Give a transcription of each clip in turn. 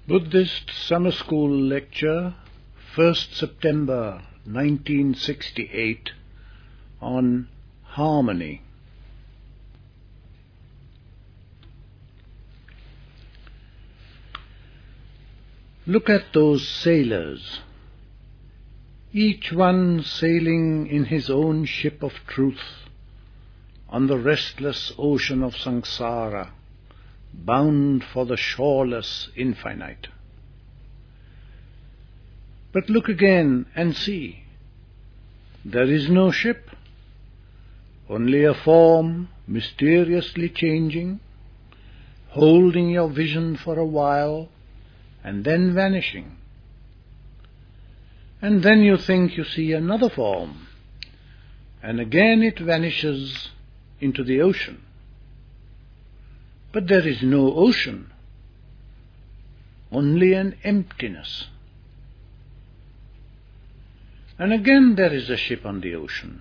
Buddhist Summer School Lecture, 1st September 1968, on Harmony. Look at those sailors, each one sailing in his own ship of truth on the restless ocean of samsara, bound for the shoreless infinite. But look again and see, there is no ship, only a form mysteriously changing, holding your vision for a while and then vanishing. And then you think you see another form, and again it vanishes into the ocean. But there is no ocean, only an emptiness. And again there is a ship on the ocean.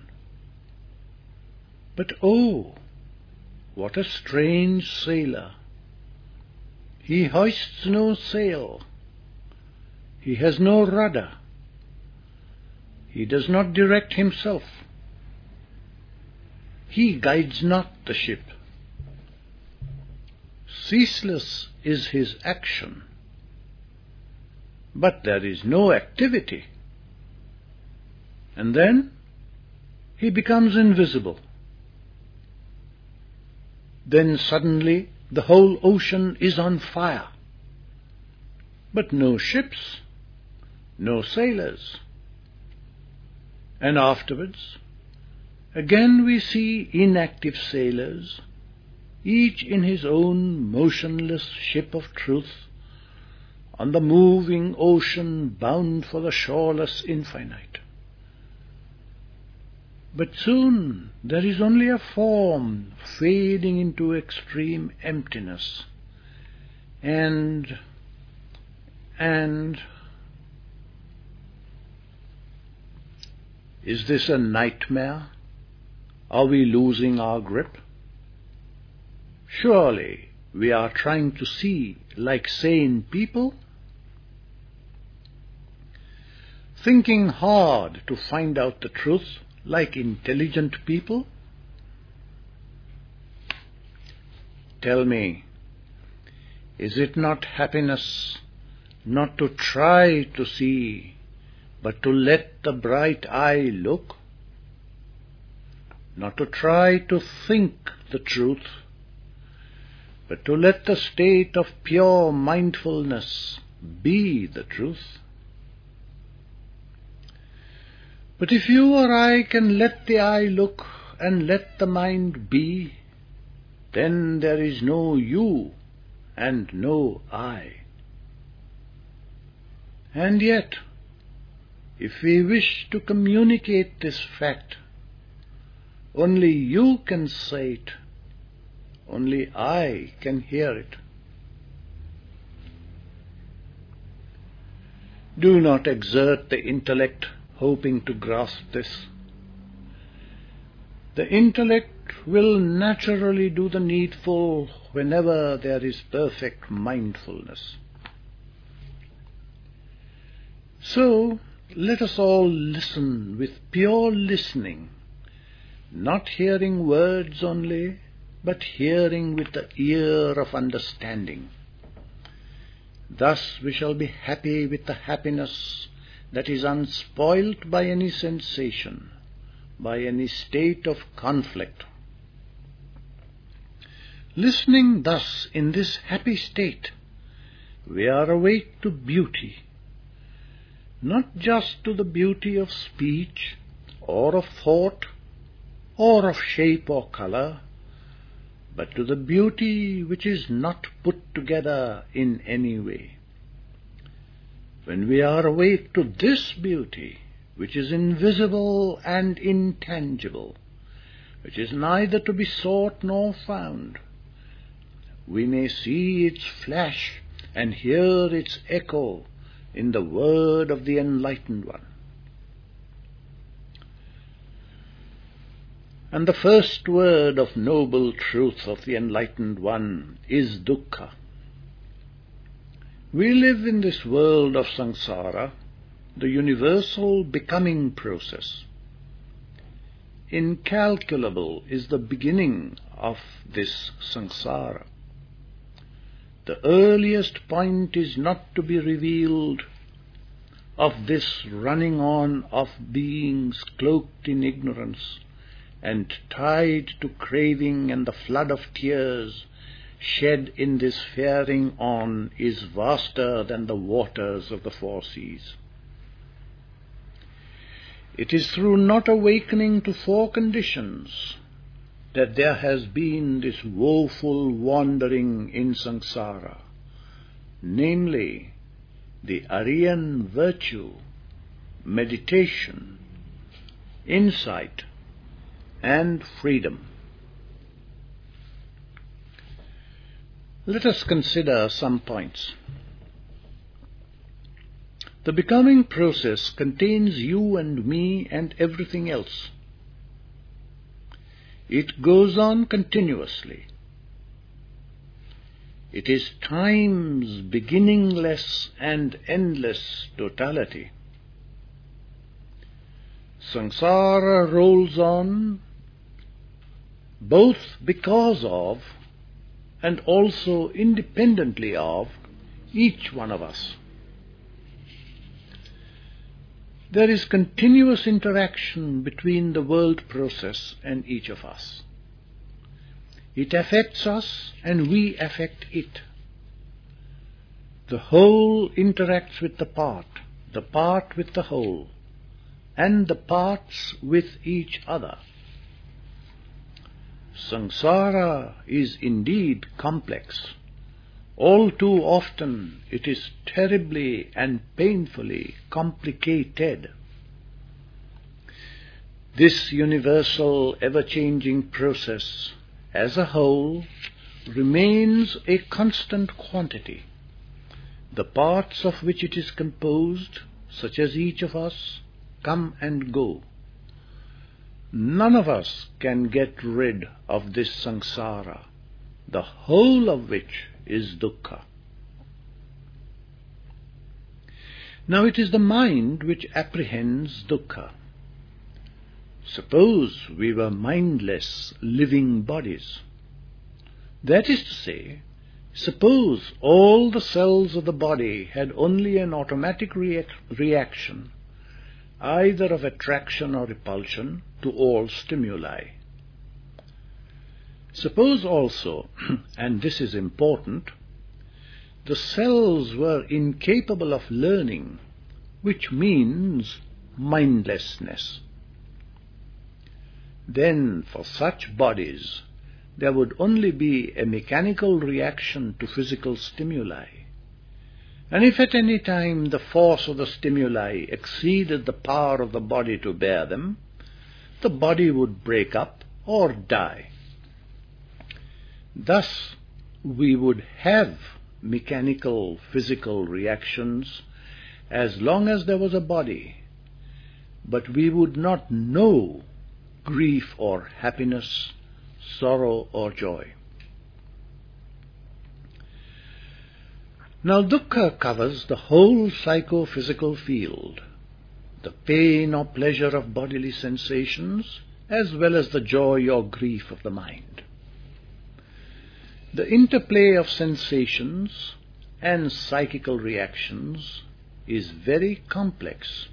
But oh, what a strange sailor! He hoists no sail. He has no rudder. He does not direct himself. He guides not the ship. Ceaseless is his action, but there is no activity. And then he becomes invisible. Then suddenly the whole ocean is on fire, but no ships, no sailors. And afterwards, again we see inactive sailors, each in his own motionless ship of truth, on the moving ocean bound for the shoreless infinite. But soon there is only a form fading into extreme emptiness, and is this a nightmare? Are we losing our grip? Surely we are trying to see like sane people, thinking hard to find out the truth like intelligent people. Tell me, is it not happiness not to try to see, but to let the bright eye look? Not to try to think the truth, but to let the state of pure mindfulness be the truth? But if you or I can let the eye look and let the mind be, then there is no you and no I. And yet, if we wish to communicate this fact, only you can say it, only I can hear it. Do not exert the intellect hoping to grasp this. The intellect will naturally do the needful whenever there is perfect mindfulness. So let us all listen with pure listening, not hearing words only, but hearing with the ear of understanding. Thus we shall be happy with the happiness that is unspoilt by any sensation, by any state of conflict. Listening thus in this happy state, we are awake to beauty, not just to the beauty of speech, or of thought, or of shape or color, but to the beauty which is not put together in any way. When we are awake to this beauty, which is invisible and intangible, which is neither to be sought nor found, we may see its flash and hear its echo in the word of the Enlightened One. And the first word of noble truth of the Enlightened One is dukkha, We live in this world of samsara, the universal becoming process. Incalculable is the beginning of this samsara. The earliest point is not to be revealed of this running on of beings cloaked in ignorance and tied to craving, and the flood of tears shed in this faring on is vaster than the waters of the four seas. It is through not awakening to four conditions that there has been this woeful wandering in samsara, namely the Aryan virtue, meditation, insight, and freedom. Let us consider some points. The becoming process contains you and me and everything else. It goes on continuously. It is time's beginningless and endless totality. Samsara rolls on both because of and also independently of each one of us. There is continuous interaction between the world process and each of us. It affects us and we affect it. The whole interacts with the part with the whole, and the parts with each other. Samsara is indeed complex. All too often it is terribly and painfully complicated. This universal, ever-changing process as a whole remains a constant quantity. The parts of which it is composed, such as each of us, come and go. None of us can get rid of this samsara, the whole of which is dukkha. Now it is the mind which apprehends dukkha. Suppose we were mindless, living bodies. That is to say, suppose all the cells of the body had only an automatic reaction, either of attraction or repulsion, to all stimuli. Suppose also, and this is important, the cells were incapable of learning, which means mindlessness. Then for such bodies there would only be a mechanical reaction to physical stimuli, and if at any time the force of the stimuli exceeded the power of the body to bear them, the body would break up or die. Thus we would have mechanical, physical reactions as long as there was a body, but we would not know grief or happiness, sorrow or joy. Now dukkha covers the whole psychophysical field, the pain or pleasure of bodily sensations, as well as the joy or grief of the mind. The interplay of sensations and psychical reactions is very complex.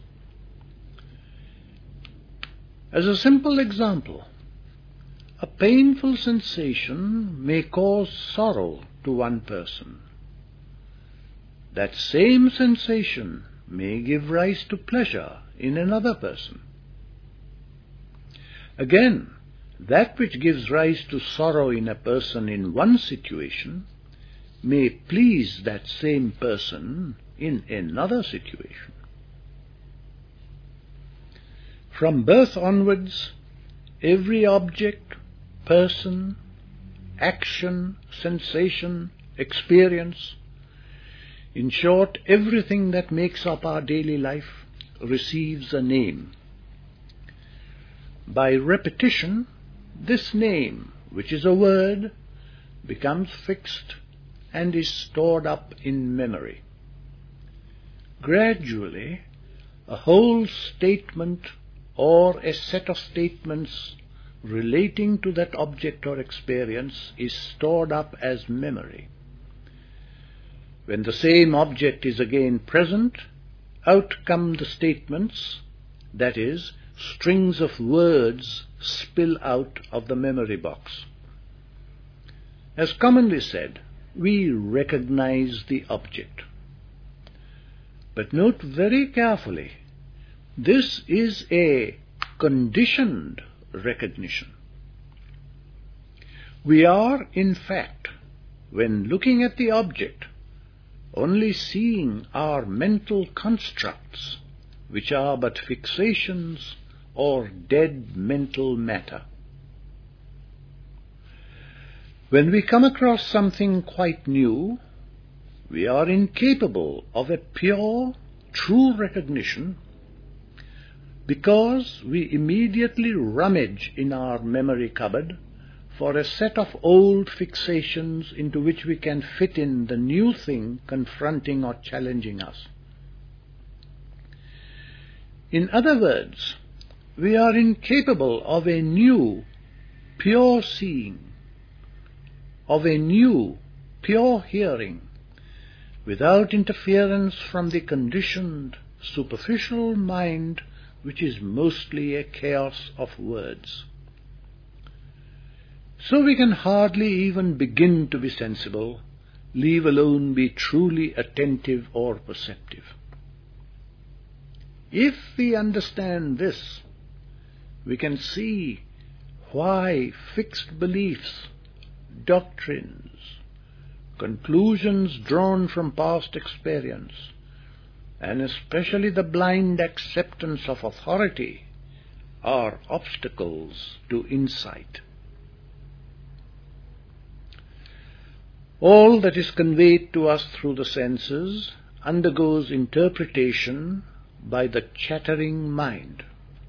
As a simple example, a painful sensation may cause sorrow to one person. That same sensation may give rise to pleasure in another person. Again, that which gives rise to sorrow in a person in one situation may please that same person in another situation. From birth onwards, every object, person, action, sensation, experience, in short, everything that makes up our daily life receives a name. By repetition, this name, which is a word, becomes fixed and is stored up in memory. Gradually, a whole statement or a set of statements relating to that object or experience is stored up as memory. When the same object is again present, out come the statements, that is, strings of words spill out of the memory box. As commonly said, we recognize the object. But note very carefully, this is a conditioned recognition. We are, in fact, when looking at the object, only seeing our mental constructs, which are but fixations or dead mental matter. When we come across something quite new, we are incapable of a pure, true recognition because we immediately rummage in our memory cupboard for a set of old fixations into which we can fit in the new thing confronting or challenging us. In other words, we are incapable of a new, pure seeing, of a new, pure hearing, without interference from the conditioned, superficial mind, which is mostly a chaos of words. So we can hardly even begin to be sensible, leave alone be truly attentive or perceptive. If we understand this, we can see why fixed beliefs, doctrines, conclusions drawn from past experience, and especially the blind acceptance of authority, are obstacles to insight. All that is conveyed to us through the senses undergoes interpretation by the chattering mind.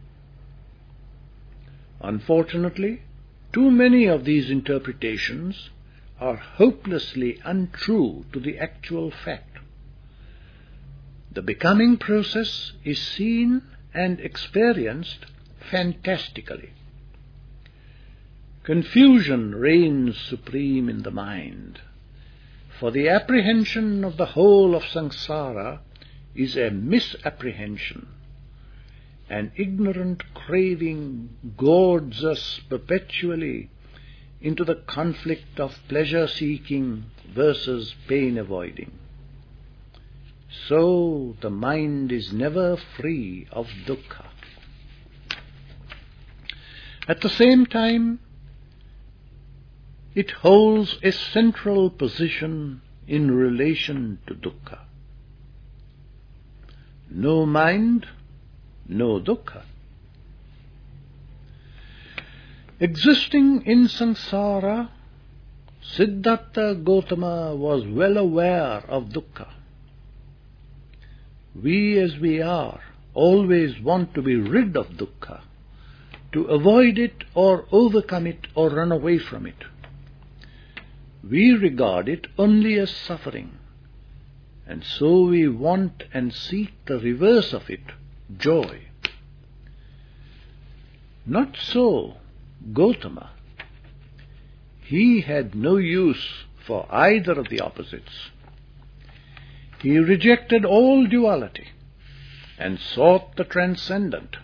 Unfortunately, too many of these interpretations are hopelessly untrue to the actual fact. The becoming process is seen and experienced fantastically. Confusion reigns supreme in the mind, for the apprehension of the whole of samsara is a misapprehension. An ignorant craving goads us perpetually into the conflict of pleasure-seeking versus pain-avoiding. So the mind is never free of dukkha. At the same time, it holds a central position in relation to dukkha. No mind, no dukkha. Existing in samsara, Siddhartha Gautama was well aware of dukkha. We as we are always want to be rid of dukkha, to avoid it or overcome it or run away from it. We regard it only as suffering, and so we want and seek the reverse of it, joy. Not so Gautama. He had no use for either of the opposites. He rejected all duality and sought the transcendent.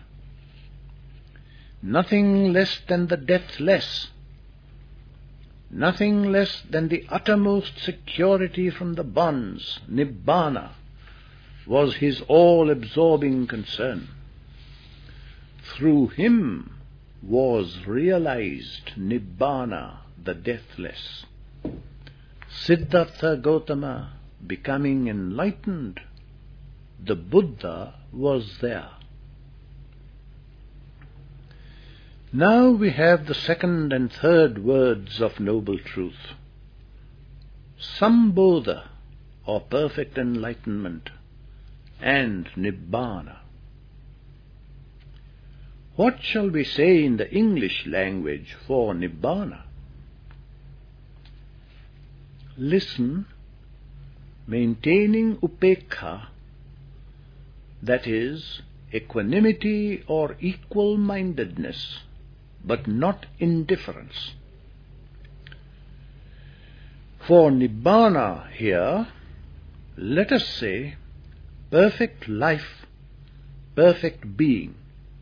Nothing less than the deathless, nothing less than the uttermost security from the bonds, nibbana, was his all-absorbing concern. Through him was realized nibbana, the deathless. Siddhartha Gautama becoming enlightened, the Buddha was there. Now we have the second and third words of noble truth. Sambodha, or perfect enlightenment, and Nibbana. What shall we say in the English language for Nibbana? Listen, maintaining upekha, that is, equanimity or equal-mindedness, but not indifference. For Nibbana here, let us say, perfect life, perfect being.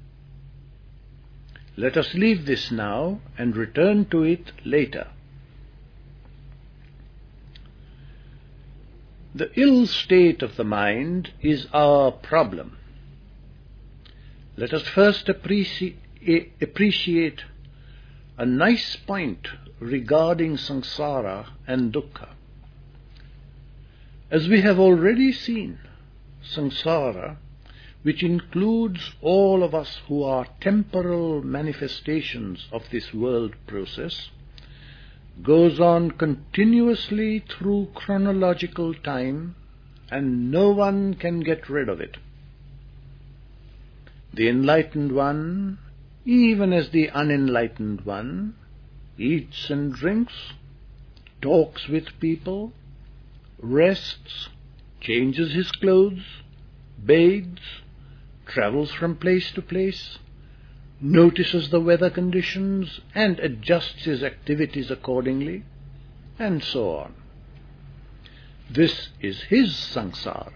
Let us leave this now and return to it later. The ill state of the mind is our problem. Let us first appreciate a nice point regarding samsara and dukkha. As we have already seen, samsara, which includes all of us who are temporal manifestations of this world process, goes on continuously through chronological time, and no one can get rid of it. The enlightened one, even as the unenlightened one, eats and drinks, talks with people, rests, changes his clothes, bathes, travels from place to place, notices the weather conditions and adjusts his activities accordingly, and so on. This is his samsara.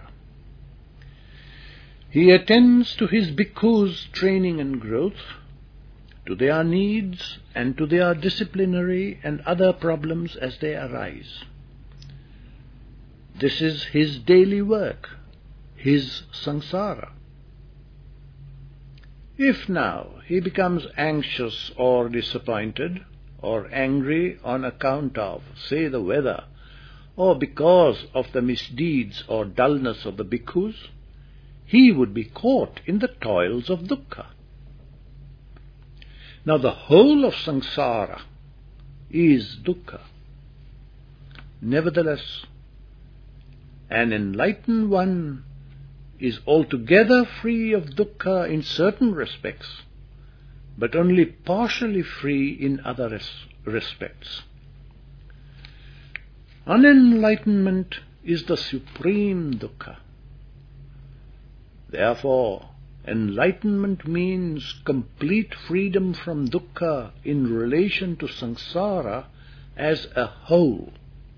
He attends to his bhikkhus' training and growth, to their needs and to their disciplinary and other problems as they arise. This is his daily work, his samsara. If now he becomes anxious or disappointed or angry on account of, say, the weather, or because of the misdeeds or dullness of the bhikkhus, he would be caught in the toils of dukkha. Now the whole of samsara is dukkha. Nevertheless, an enlightened one is altogether free of dukkha in certain respects, but only partially free in other respects. Unenlightenment is the supreme dukkha. Therefore, enlightenment means complete freedom from dukkha in relation to samsara as a whole.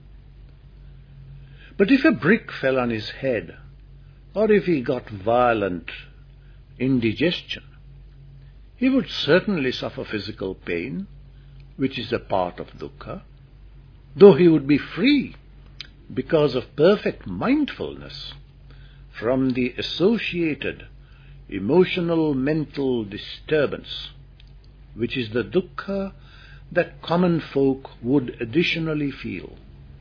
But if a brick fell on his head, or if he got violent indigestion, he would certainly suffer physical pain, which is a part of dukkha, though he would be free because of perfect mindfulness from the associated emotional mental disturbance, which is the dukkha that common folk would additionally feel.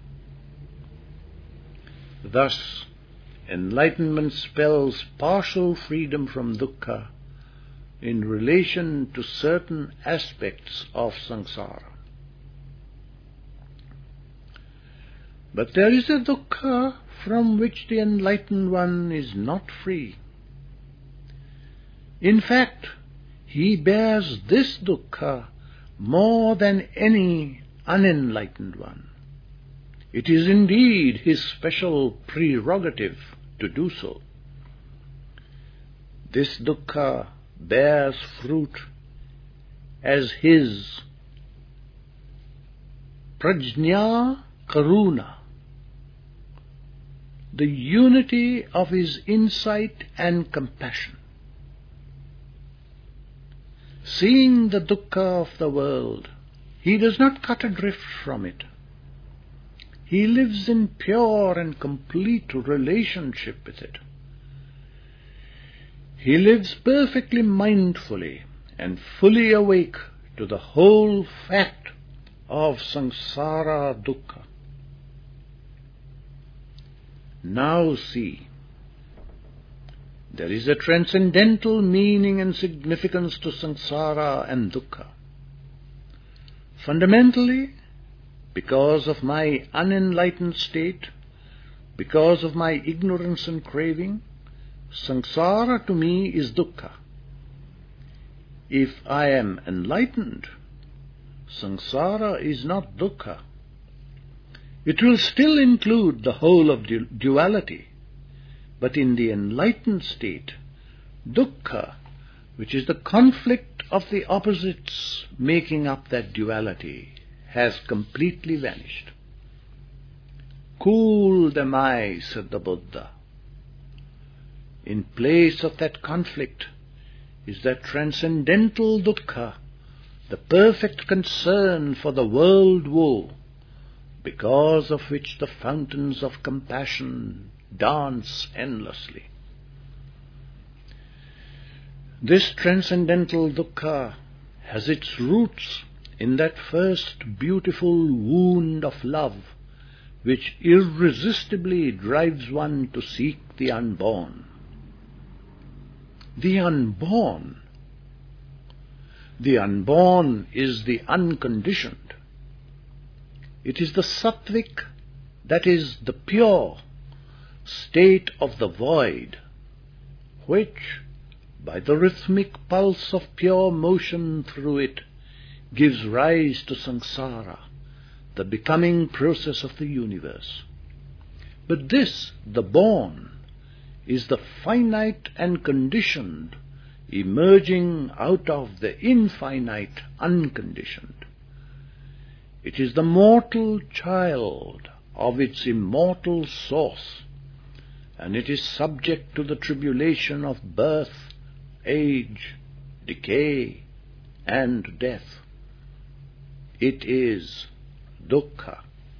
Thus, enlightenment spells partial freedom from dukkha in relation to certain aspects of samsara. But there is a dukkha from which the enlightened one is not free. In fact, he bears this dukkha more than any unenlightened one. It is indeed his special prerogative to do so. This dukkha bears fruit as his prajna karuna, the unity of his insight and compassion. Seeing the dukkha of the world, he does not cut adrift from it. He lives in pure and complete relationship with it. He lives perfectly mindfully and fully awake to the whole fact of samsara dukkha. Now see, there is a transcendental meaning and significance to samsara and dukkha. Fundamentally, because of my unenlightened state, because of my ignorance and craving, samsara to me is dukkha. If I am enlightened, samsara is not dukkha. It will still include the whole of duality, But in the enlightened state, dukkha, which is the conflict of the opposites making up that duality, has completely vanished. Cool am I, said the Buddha. In place of that conflict is that transcendental dukkha, the perfect concern for the world woe, because of which the fountains of compassion dance endlessly. This transcendental dukkha has its roots in that first beautiful wound of love, which irresistibly drives one to seek the unborn. The unborn. The unborn is the unconditioned. It is the sattvic, that is, the pure state of the void, which, by the rhythmic pulse of pure motion through it, gives rise to samsara, the becoming process of the universe. But this, the born, is the finite and conditioned, emerging out of the infinite unconditioned. It is the mortal child of its immortal source, and it is subject to the tribulation of birth, age, decay, and death. It is dukkha.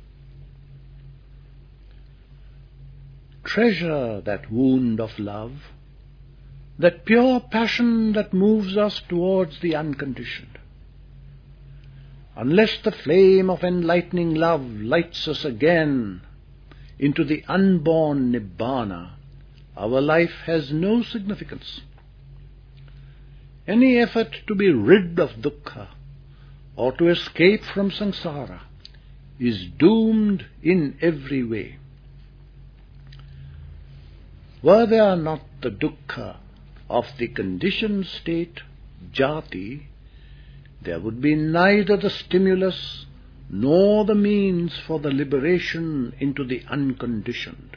Treasure that wound of love, that pure passion that moves us towards the unconditioned. Unless the flame of enlightening love lights us again into the unborn nibbana, our life has no significance. Any effort to be rid of dukkha or to escape from samsara is doomed in every way. Were there not the dukkha of the conditioned state, jati, there would be neither the stimulus nor the means for the liberation into the unconditioned.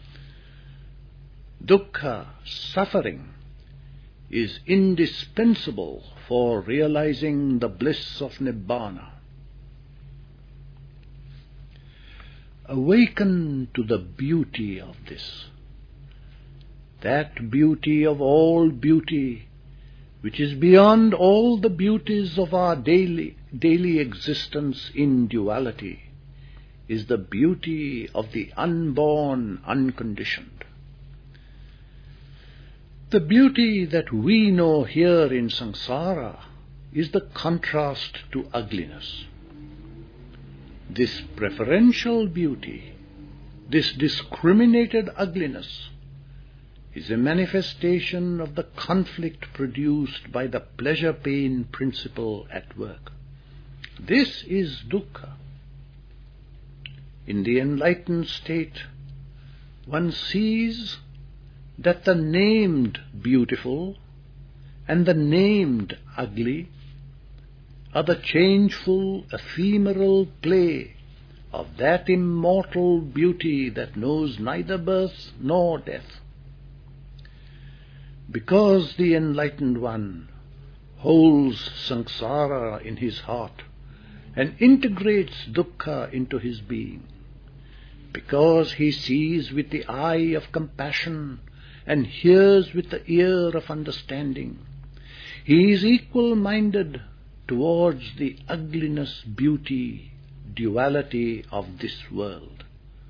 Dukkha, suffering, is indispensable for realizing the bliss of Nibbana. Awaken to the beauty of this, that beauty of all beauty, which is beyond all the beauties of our daily existence in duality, is the beauty of the unborn, unconditioned. The beauty that we know here in samsara is the contrast to ugliness. This preferential beauty, this discriminated ugliness, is a manifestation of the conflict produced by the pleasure-pain principle at work. This is dukkha. In the enlightened state, one sees that the named beautiful and the named ugly are the changeful, ephemeral play of that immortal beauty that knows neither birth nor death. Because the enlightened one holds samsara in his heart and integrates dukkha into his being, because he sees with the eye of compassion and hears with the ear of understanding, he is equal-minded towards the ugliness, beauty, duality of this world.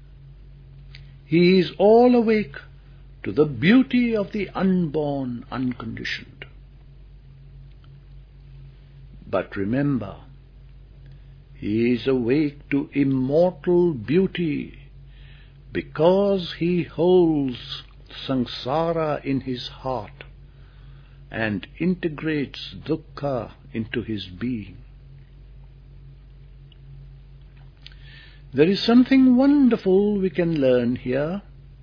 He is all awake to the beauty of the unborn, unconditioned. But remember, he is awake to immortal beauty because he holds samsara in his heart and integrates dukkha into his being. There is something wonderful we can learn here.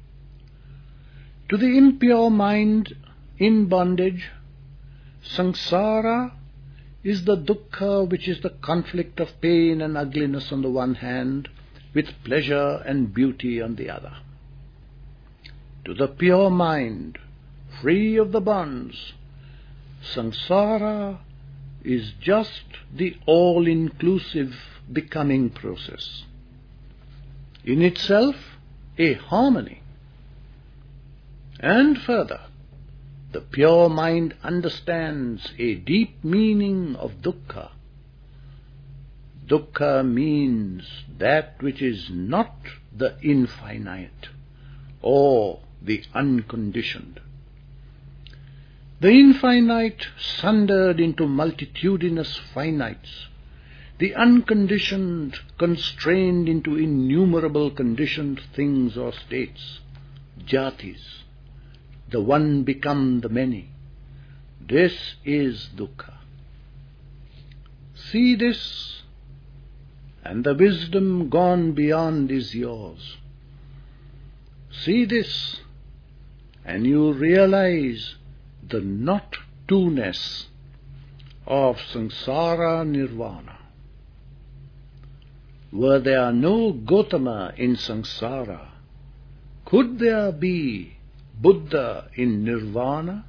To the impure mind in bondage, samsara is the dukkha, which is the conflict of pain and ugliness on the one hand, with pleasure and beauty on the other. to the pure mind, free of the bonds, samsara is just the all-inclusive becoming process. In itself, a harmony. And further, the pure mind understands a deep meaning of dukkha. Dukkha means that which is not the infinite or the unconditioned. The infinite sundered into multitudinous finites, the unconditioned constrained into innumerable conditioned things or states, jatis, the one become the many. This is dukkha. See this, and the wisdom gone beyond is yours. See this, and you realize the not-to-ness of samsara nirvana. Were there no Gotama in samsara, could there be Buddha in nirvana?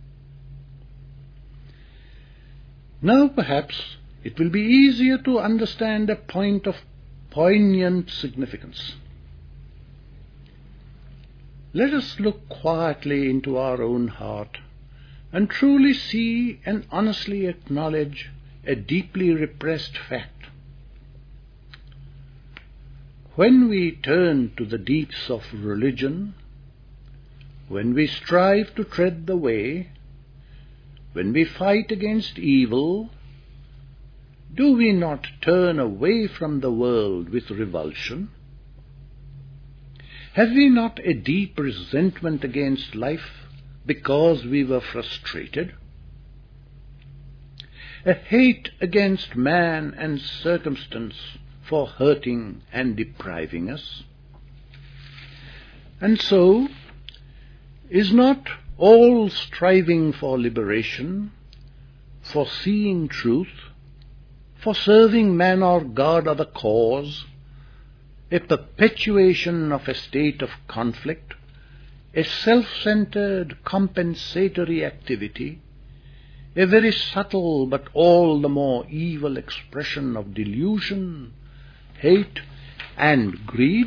Now perhaps it will be easier to understand a point of poignant significance. Let us look quietly into our own heart and truly see and honestly acknowledge a deeply repressed fact. When we turn to the deeps of religion, when we strive to tread the way, when we fight against evil, do we not turn away from the world with revulsion? Have we not a deep resentment against life because we were frustrated? A hate against man and circumstance for hurting and depriving us? And so, is not all striving for liberation, for seeing truth, for serving man or God or the cause, a perpetuation of a state of conflict, a self-centered compensatory activity, a very subtle but all the more evil expression of delusion, hate, and greed?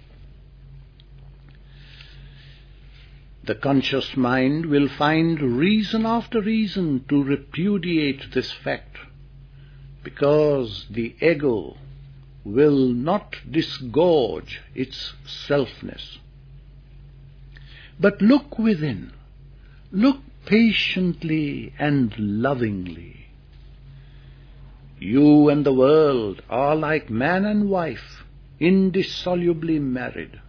The conscious mind will find reason after reason to repudiate this fact, because the ego will not disgorge its selfness. But look within, look patiently and lovingly. You and the world are like man and wife, indissolubly married.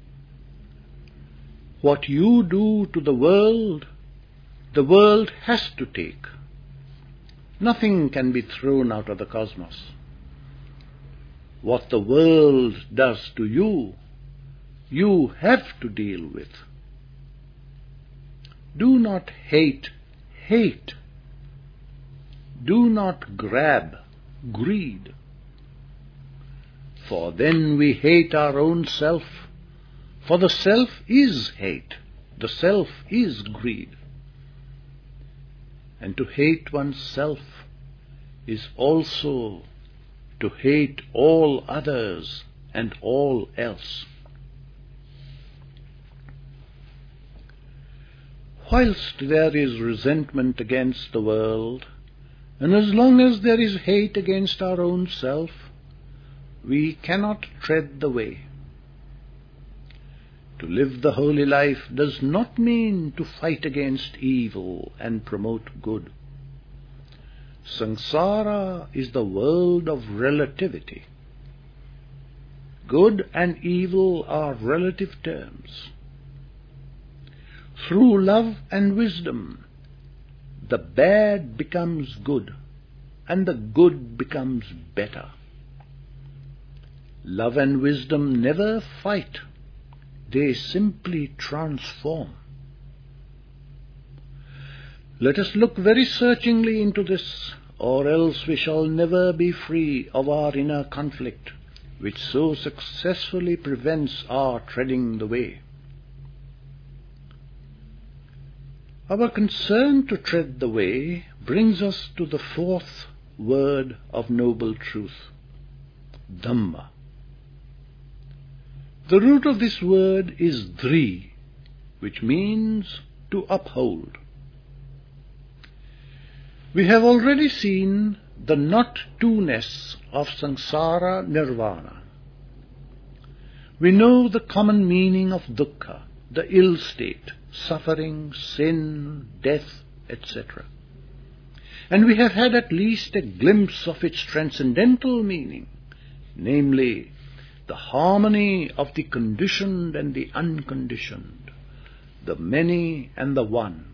What you do to the world has to take. Nothing can be thrown out of the cosmos. What the world does to you, you have to deal with. Do not hate, hate. Do not grab, greed. For then we hate our own self, for the self is hate, the self is greed. And to hate oneself is also to hate all others and all else. Whilst there is resentment against the world, and as long as there is hate against our own self, we cannot tread the way. To live the holy life does not mean to fight against evil and promote good. Samsara is the world of relativity. Good and evil are relative terms. Through love and wisdom, the bad becomes good, and the good becomes better. Love and wisdom never fight, they simply transform. Let us look very searchingly into this, or else we shall never be free of our inner conflict, which so successfully prevents our treading the way. Our concern to tread the way brings us to the fourth word of noble truth, Dhamma. The root of this word is Dri, which means to uphold. We have already seen the not-two-ness of samsara nirvana. We know the common meaning of dukkha, the ill state, suffering, sin, death, etc. And we have had at least a glimpse of its transcendental meaning, namely, the harmony of the conditioned and the unconditioned, the many and the one.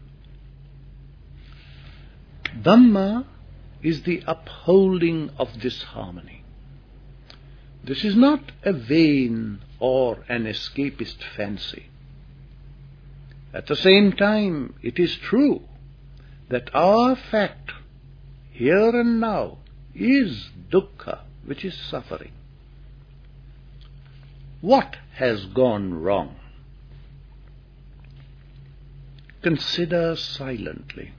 Dhamma is the upholding of this harmony. This is not a vain or an escapist fancy. At the same time, it is true that our fact, here and now, is dukkha, which is suffering. What has gone wrong? Consider silently.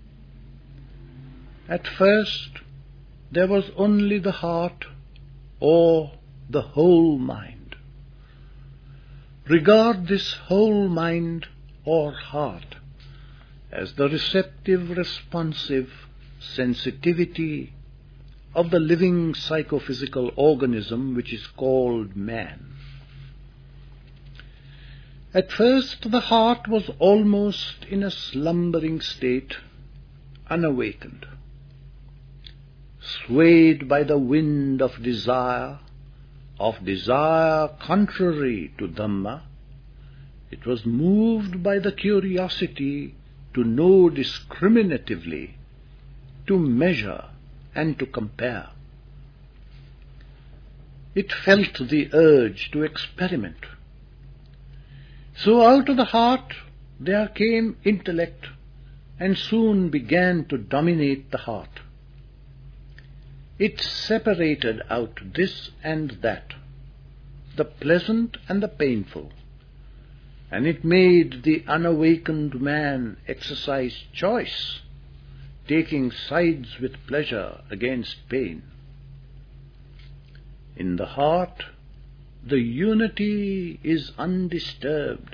At first, there was only the heart or the whole mind. Regard this whole mind or heart as the receptive, responsive sensitivity of the living psychophysical organism which is called man. At first, the heart was almost in a slumbering state, unawakened. Swayed by the wind of desire contrary to Dhamma, it was moved by the curiosity to know discriminatively, to measure and to compare. It felt the urge to experiment. So out of the heart there came intellect and soon began to dominate the heart. It separated out this and that, the pleasant and the painful, and it made the unawakened man exercise choice, taking sides with pleasure against pain. In the heart, the unity is undisturbed,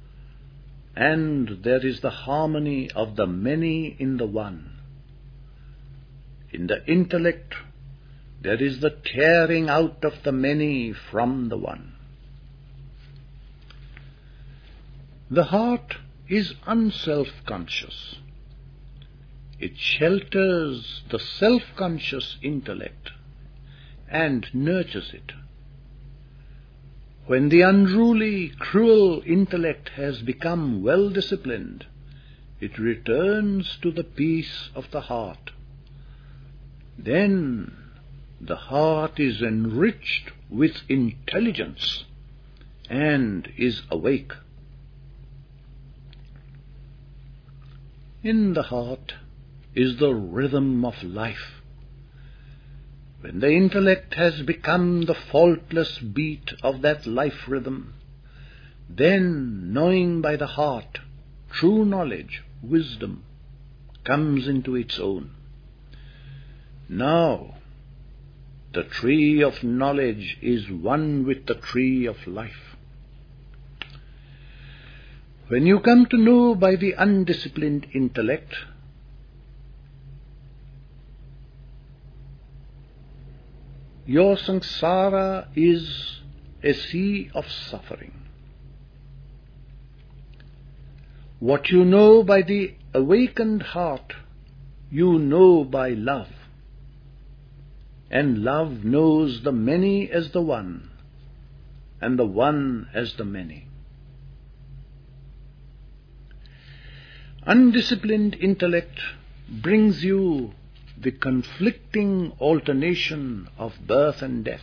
and there is the harmony of the many in the one. In the intellect, there is the tearing out of the many from the one. The heart is unself-conscious. It shelters the self-conscious intellect and nurtures it. When the unruly, cruel intellect has become well-disciplined, it returns to the peace of the heart. Then the heart is enriched with intelligence and is awake. In the heart is the rhythm of life. When the intellect has become the faultless beat of that life rhythm, then, knowing by the heart, true knowledge, wisdom, comes into its own. Now, the tree of knowledge is one with the tree of life. When you come to know by the undisciplined intellect, your samsara is a sea of suffering. What you know by the awakened heart, you know by love. And love knows the many as the one, and the one as the many. Undisciplined intellect brings you the conflicting alternation of birth and death.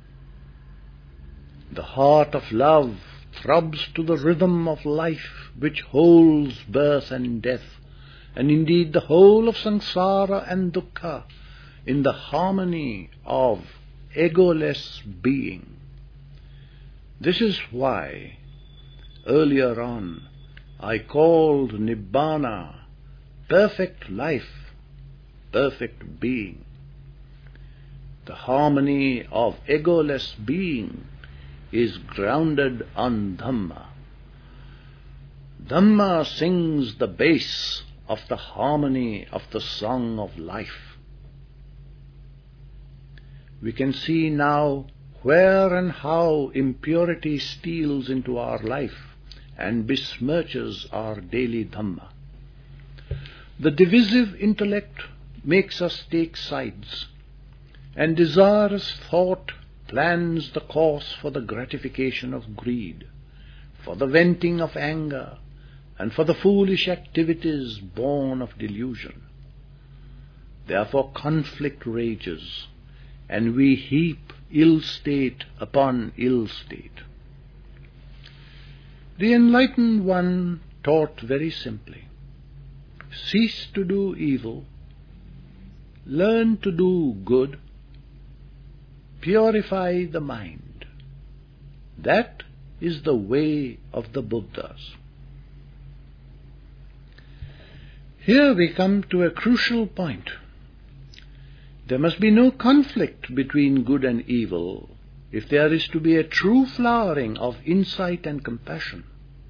The heart of love throbs to the rhythm of life which holds birth and death, and indeed the whole of samsara and dukkha, in the harmony of egoless being. This is why, earlier on, I called Nibbana, perfect life, perfect being. The harmony of egoless being is grounded on Dhamma. Dhamma sings the bass of the harmony of the song of life. We can see now where and how impurity steals into our life and besmirches our daily Dhamma. The divisive intellect makes us take sides, and desirous thought plans the course for the gratification of greed, for the venting of anger, and for the foolish activities born of delusion. Therefore conflict rages, and we heap ill state upon ill state. The enlightened one taught very simply, cease to do evil, learn to do good, purify the mind. That is the way of the Buddhas. Here we come to a crucial point. There must be no conflict between good and evil if there is to be a true flowering of insight and compassion.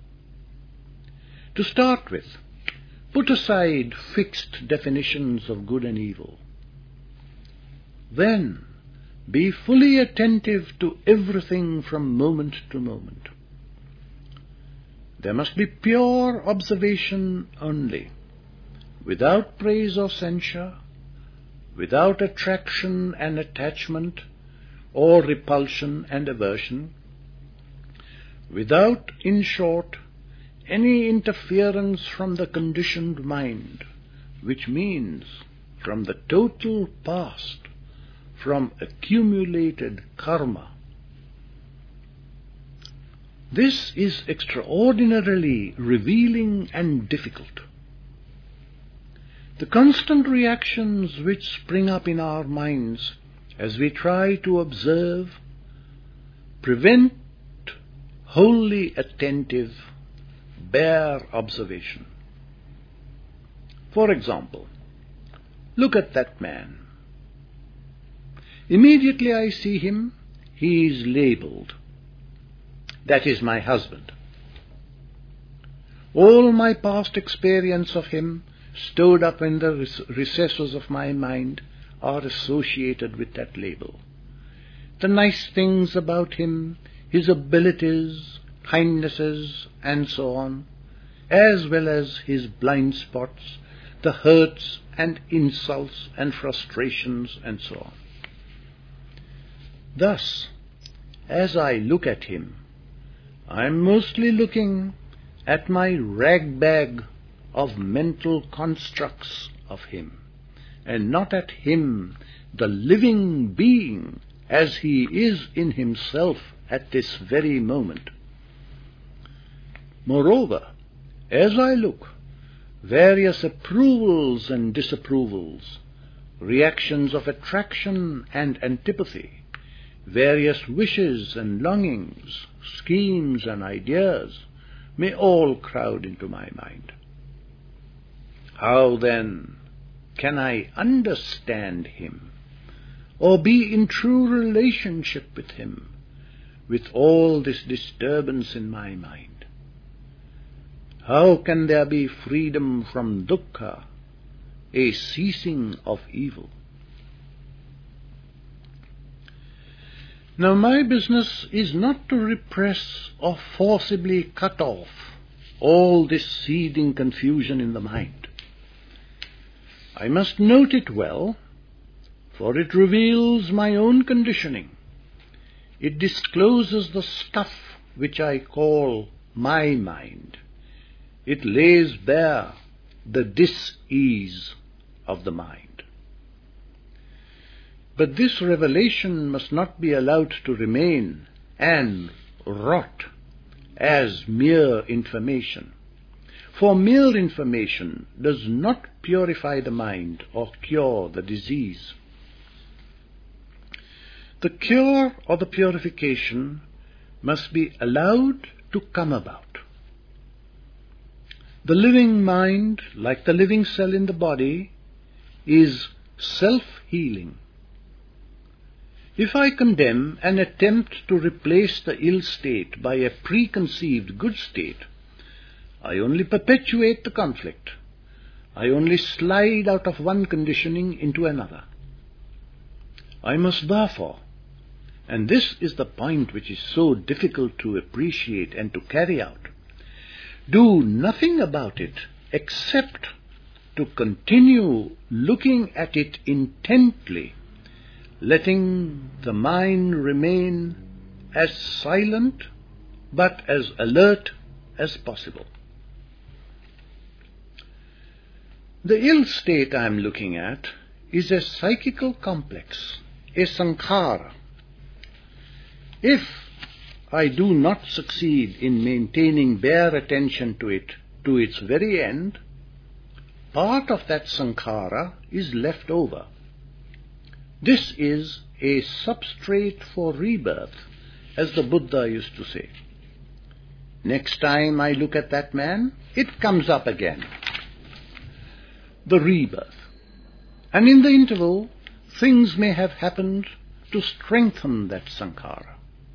To start with, put aside fixed definitions of good and evil. Then, be fully attentive to everything from moment to moment. There must be pure observation only, without praise or censure, without attraction and attachment, or repulsion and aversion, without, in short, any interference from the conditioned mind, which means from the total past, from accumulated karma. This is extraordinarily revealing and difficult. The constant reactions which spring up in our minds as we try to observe prevent wholly attentive, bare observation. For example, look at that man. Immediately I see him, he is labeled. That is my husband. All my past experience of him, stored up in the recesses of my mind, are associated with that label. The nice things about him, his abilities, kindnesses, and so on, as well as his blind spots, the hurts and insults and frustrations, and so on. Thus, as I look at him, I am mostly looking at my ragbag of mental constructs of him, and not at him, the living being, as he is in himself at this very moment. Moreover, as I look, various approvals and disapprovals, reactions of attraction and antipathy, various wishes and longings, schemes and ideas may all crowd into my mind. How then can I understand him or be in true relationship with him with all this disturbance in my mind? How can there be freedom from dukkha, a ceasing of evil? Now my business is not to repress or forcibly cut off all this seething confusion in the mind. I must note it well, for it reveals my own conditioning. It discloses the stuff which I call my mind. It lays bare the dis-ease of the mind. But this revelation must not be allowed to remain and rot as mere information. For mere information does not purify the mind or cure the disease. The cure or the purification must be allowed to come about. The living mind, like the living cell in the body, is self-healing. If I condemn and attempt to replace the ill state by a preconceived good state, I only perpetuate the conflict. I only slide out of one conditioning into another. I must therefore, and this is the point which is so difficult to appreciate and to carry out, do nothing about it except to continue looking at it intently, letting the mind remain as silent but as alert as possible. The ill state I am looking at is a psychical complex, a sankhara. If I do not succeed in maintaining bare attention to it to its very end, part of that sankhara is left over. This is a substrate for rebirth, as the Buddha used to say. Next time I look at that man, it comes up again. The rebirth. And in the interval, things may have happened to strengthen that sankhara.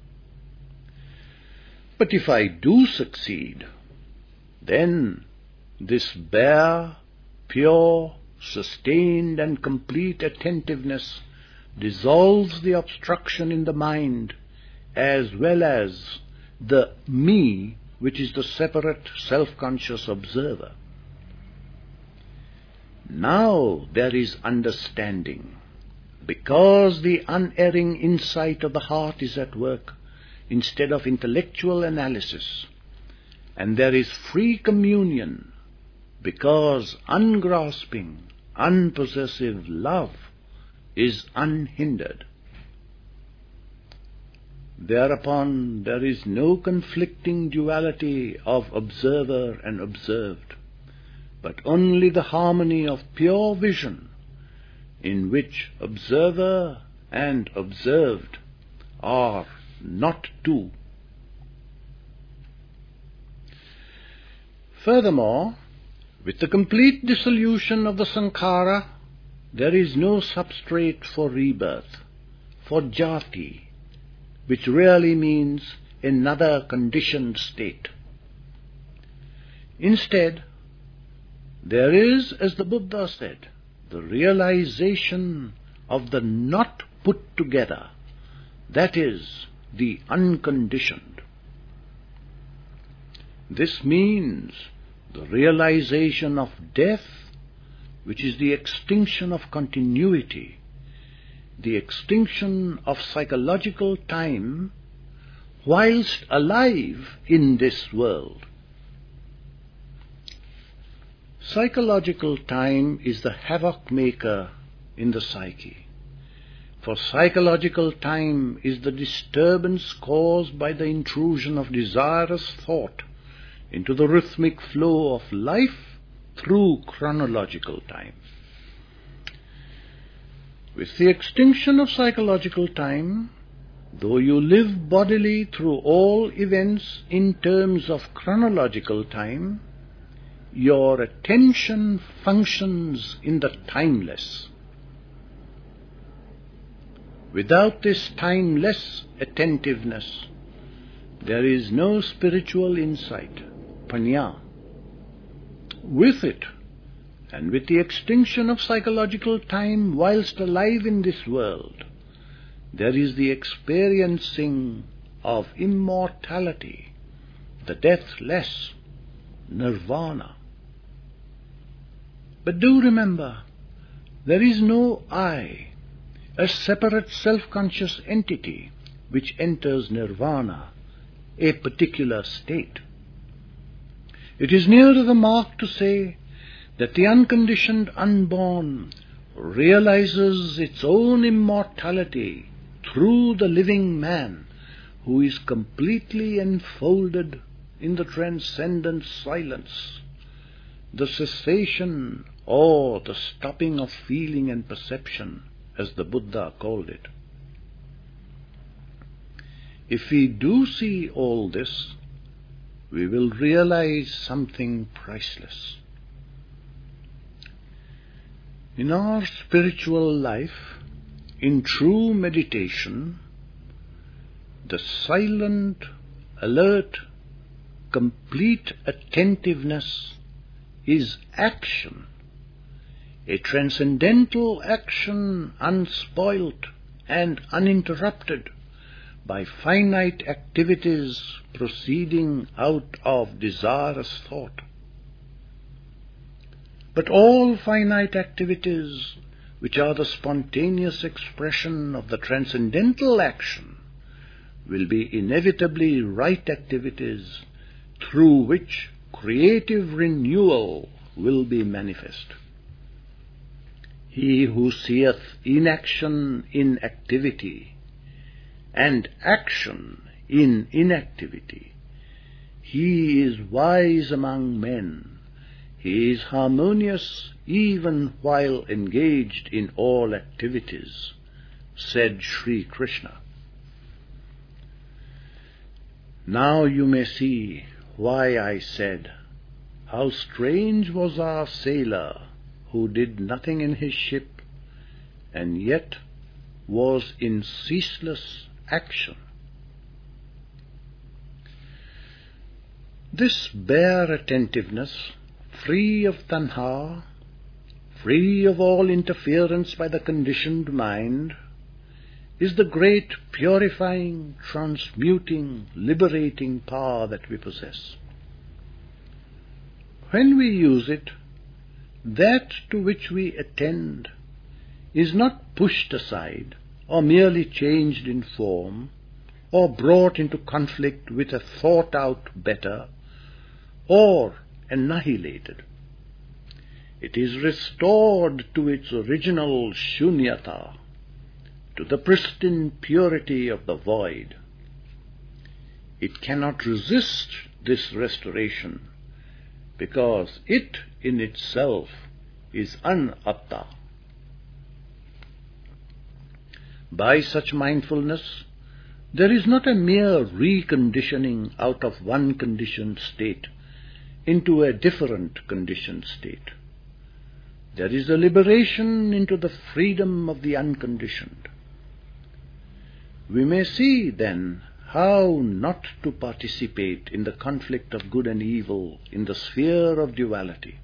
But if I do succeed, then this bare, pure, sustained and complete attentiveness dissolves the obstruction in the mind, as well as the me, which is the separate self-conscious observer. Now there is understanding, because the unerring insight of the heart is at work instead of intellectual analysis, and there is free communion, because ungrasping, unpossessive love is unhindered. Thereupon there is no conflicting duality of observer and observed, but only the harmony of pure vision, in which observer and observed are not two. Furthermore, with the complete dissolution of the sankhara, there is no substrate for rebirth, for jati, which really means another conditioned state. Instead, there is, as the Buddha said, the realization of the not put together, that is, the unconditioned. This means the realization of death, which is the extinction of continuity, the extinction of psychological time whilst alive in this world. Psychological time is the havoc maker in the psyche, for psychological time is the disturbance caused by the intrusion of desirous thought into the rhythmic flow of life through chronological time. With the extinction of psychological time, though you live bodily through all events in terms of chronological time, your attention functions in the timeless. Without this timeless attentiveness, there is no spiritual insight, panya. With it, and with the extinction of psychological time whilst alive in this world, there is the experiencing of immortality, the deathless, nirvana. But do remember, there is no I, a separate self-conscious entity which enters nirvana, a particular state. It is nearer the mark to say that the unconditioned unborn realizes its own immortality through the living man who is completely enfolded in the transcendent silence, the cessation or the stopping of feeling and perception, as the Buddha called it. If we do see all this, we will realize something priceless. In our spiritual life, in true meditation, the silent, alert, complete attentiveness is action, a transcendental action unspoilt and uninterrupted by finite activities proceeding out of desirous thought. But all finite activities, which are the spontaneous expression of the transcendental action, will be inevitably right activities through which creative renewal will be manifest. He who seeth inaction in activity, and action in inactivity, he is wise among men. He is harmonious even while engaged in all activities, said Sri Krishna. Now you may see why I said, how strange was our sailor who did nothing in his ship and yet was in ceaseless action. This bare attentiveness, free of tanha, free of all interference by the conditioned mind, is the great purifying, transmuting, liberating power that we possess. When we use it, that to which we attend is not pushed aside or merely changed in form or brought into conflict with a thought-out better or annihilated. It is restored to its original shunyata, to the pristine purity of the void. It cannot resist this restoration because it in itself is anatta. By such mindfulness, there is not a mere reconditioning out of one conditioned state into a different conditioned state. There is a liberation into the freedom of the unconditioned. We may see, then, how not to participate in the conflict of good and evil in the sphere of duality.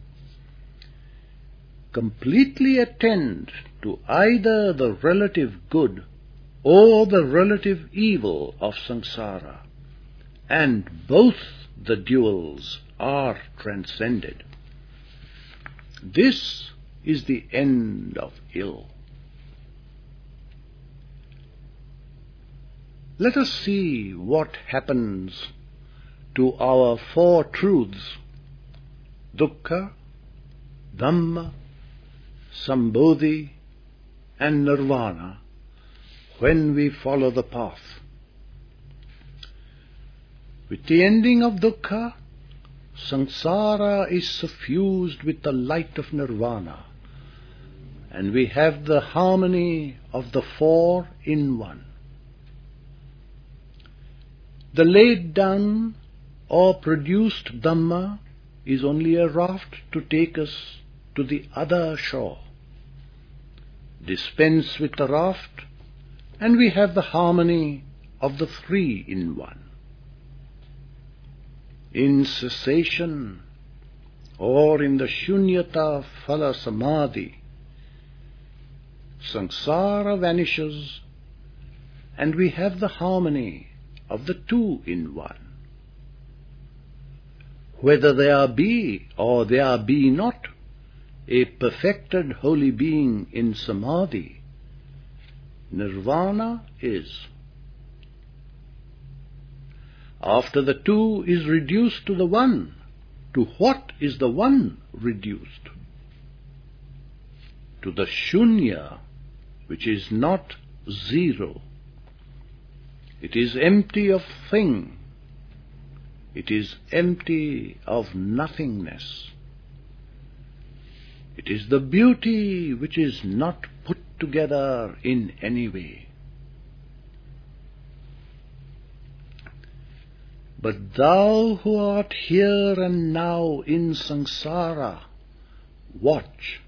Completely attend to either the relative good or the relative evil of samsara, and both the duals are transcended. This is the end of ill. Let us see what happens to our four truths, dukkha, dhamma, sambodhi, and nirvana, when we follow the path. With the ending of dukkha, samsara is suffused with the light of nirvana, and we have the harmony of the four in one. The laid down or produced Dhamma is only a raft to take us to the other shore. Dispense with the raft, and we have the harmony of the three in one. In cessation, or in the shunyata phala samadhi, samsara vanishes, and we have the harmony of the two in one. Whether there be or there be not a perfected holy being in samadhi, nirvana is. After the two is reduced to the one, to what is the one reduced? To the shunya, which is not zero. It is empty of thing. It is empty of nothingness. It is the beauty which is not put together in any way. But thou who art here and now in samsara, watch.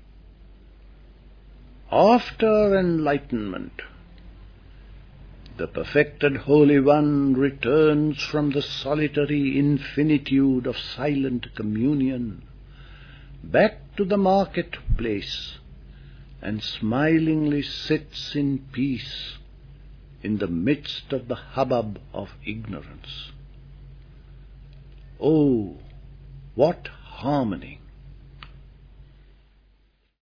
After enlightenment, the perfected Holy One returns from the solitary infinitude of silent communion back to the marketplace and smilingly sits in peace in the midst of the hubbub of ignorance. Oh, what harmony!